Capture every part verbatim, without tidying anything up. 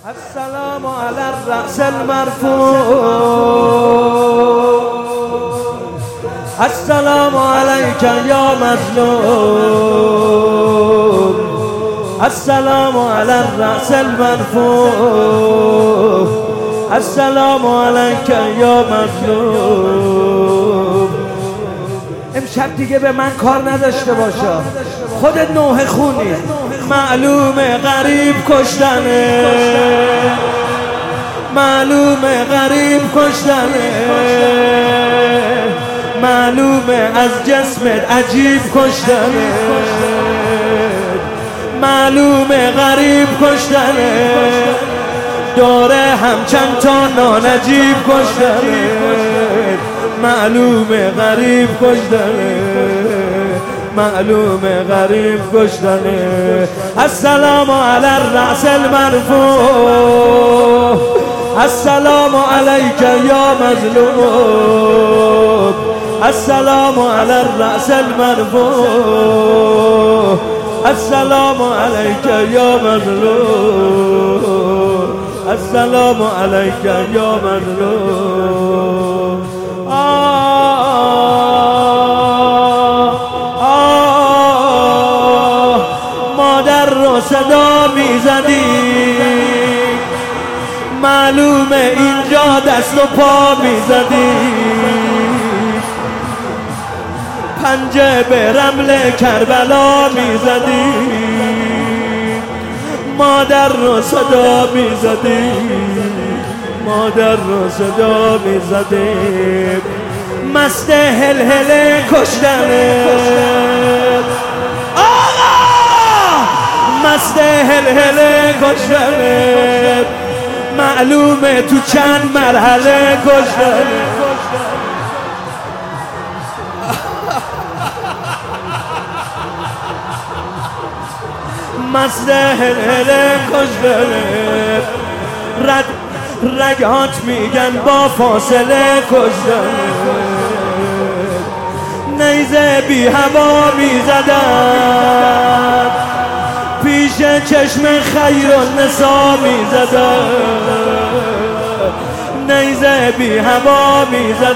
السلام على الرأس المرفوع، السلام عليك يا مظلوم، السلام على الرأس المرفوع، السلام عليك یا مظلوم. امشب دیگه به من کار نداشته باشا، خودت نوح خونی. معلومه غریب کشتنه، معلومه غریب کشتنه، معلومه از جسمت عجیب کشتنه، معلومه غریب کشتنه، داره هم چند تا نانجیب کشتنه، معلومه غریب کشتنه، معلومه غریب کشتنه. السلام علی الرأس المرفوع، السلام علیک یا مظلوم، السلام علی الرأس المرفوع، السلام علیک یا مظلوم، السلام علیک یا مظلوم. مادر رو صدا میزدی، معلومه اینجا دست و پا میزدی، پنجه به رمل کربلا میزدی، مادر رو صدا میزدی، مادر رو صدا میزدی. مست هل هل کشتنه آقا، مست هل هل کشتنه، معلومه تو چند مرحله کشتنه. مست هل هل کشتنه، رد رگات میگن با فاصله کشتنه، نیزه بی هوا میزدن، پیش چشم خیر النسا میزدن، نیزه بی هوا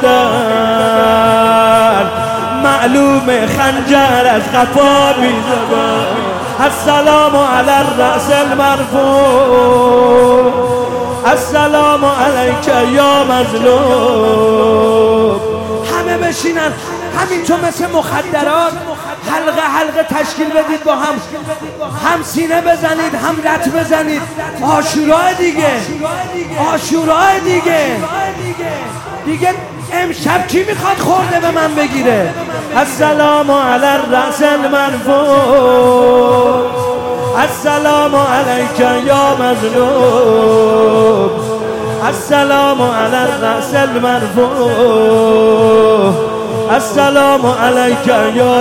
میزدن، معلوم خنجر از قفا میزدن. السلام علی الرأس المرفوع، السلام علیک یا مظلوم. همه بشینن همینطور مثل مخدرات حلقه حلقه تشکیل بدید، با هم هم سینه بزنید هم لط بزنید. عاشورا دیگه، عاشورا دیگه دیگه. امشب کی میخواد خورده به من بگیره؟ السلام علی الرأس المرفوع، السلام علیک یا مظلوم، السلام علی الرأس المرفوع، السلام علیک یا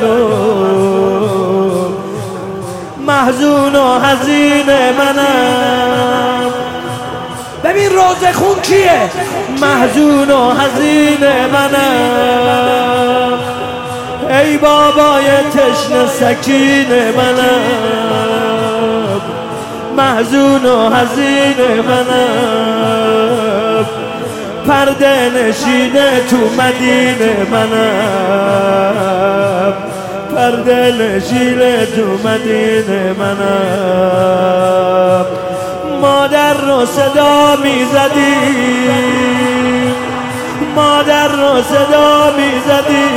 مظلوم. محزون و حزین منم، ببین روزه خون کیه؟ محزون و حزین منم، ای بابای تشنه سکین منم، محزون و حزین منم، پرده نشینه تو مدینه منم، پرده نشینه تو مدینه منم. مادر رو صدا میزدی، مادر رو صدا میزدی،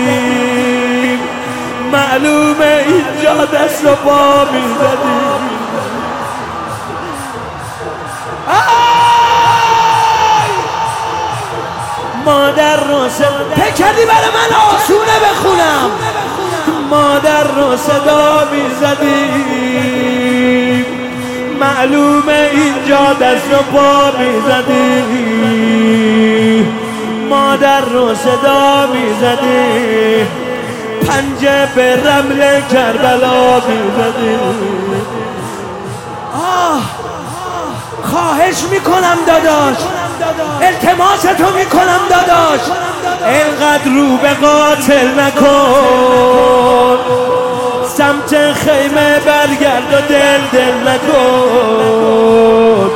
معلومه اینجا دست و پا میزدی. مادر رو صدا پکردی برای من آسونه بخونم. مادر رو صدا میزدی، معلومه اینجا دست و پا میزدی، مادر رو صدا میزدی، پنجه به رمل کربلا میزدی. آه خواهش میکنم داداش، التماس تو میکنم داداش، اینقدر رو به قاتل نکن، سمت خیمه برگرد و دل دل نکن،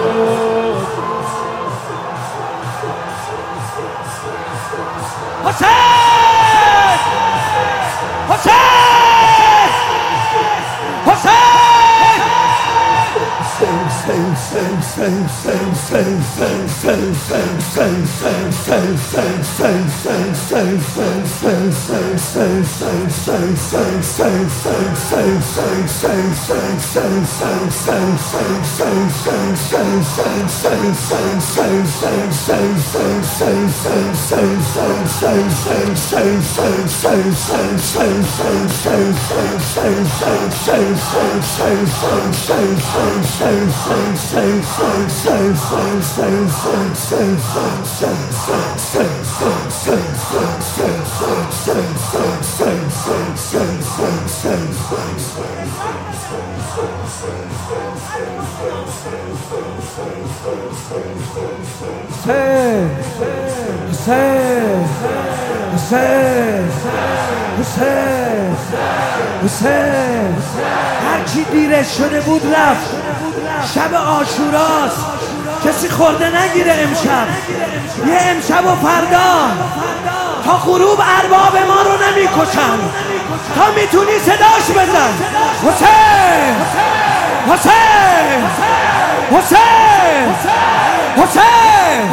حسین هر کی دیرش شده بود رفت. شب عاشوراست، کسی خورده نگیره امشب. یه امشب و فردا تا غروب ارباب ما رو نمیکشن. تا میتونی صداش بزن. حسین حسین حسین حسین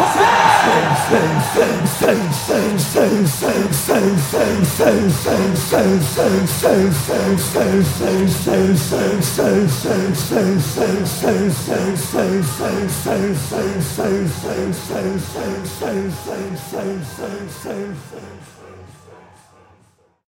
حسین